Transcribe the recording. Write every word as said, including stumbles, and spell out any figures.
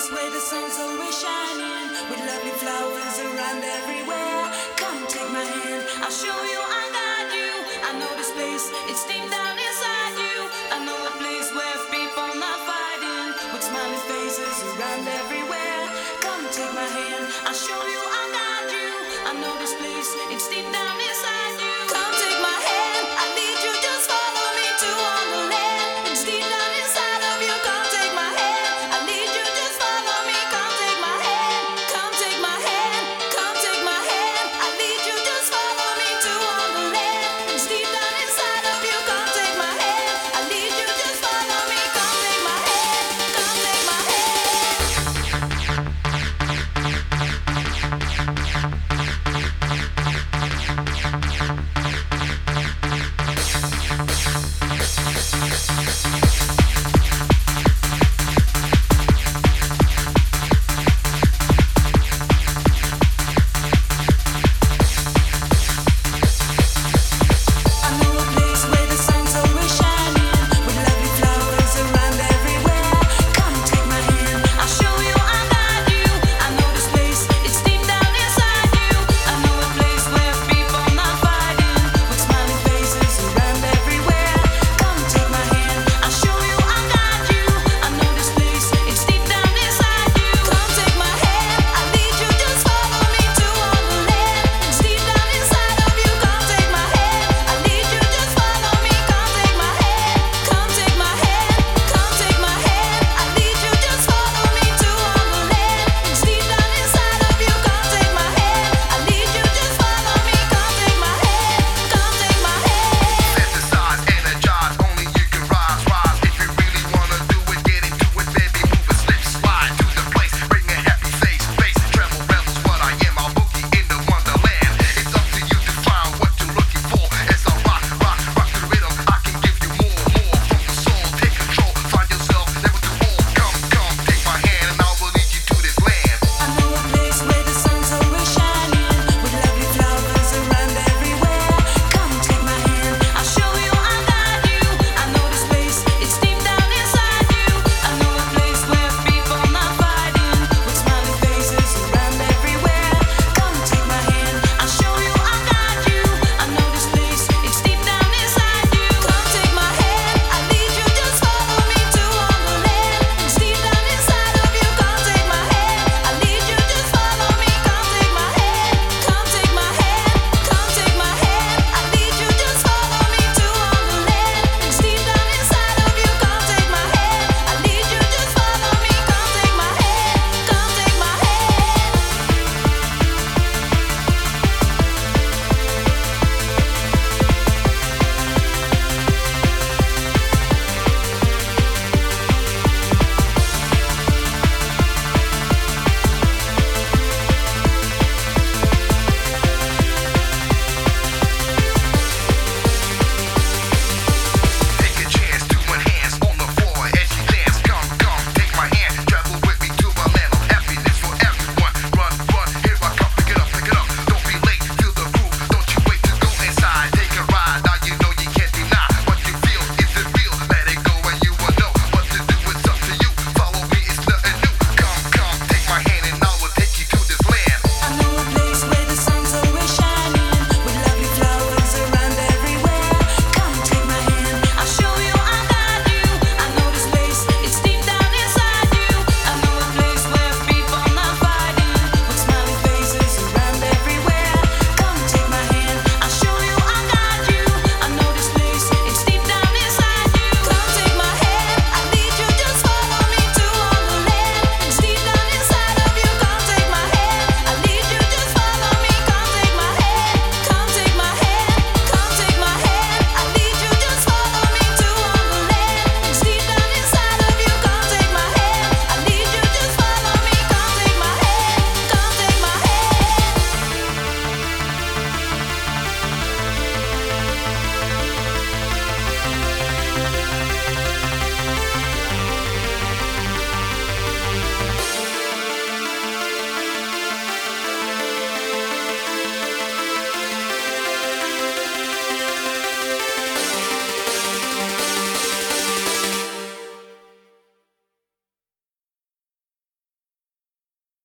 where the sun's always shining, with lovely flowers around everywhere. Come take my hand, I'll show you, I'll guide you. I know this place, it's deep down inside you. I know a place where people not fighting, with smiling faces around everywhere. Come take my hand, I'll show you, I'll guide you. I know this place, it's deep down inside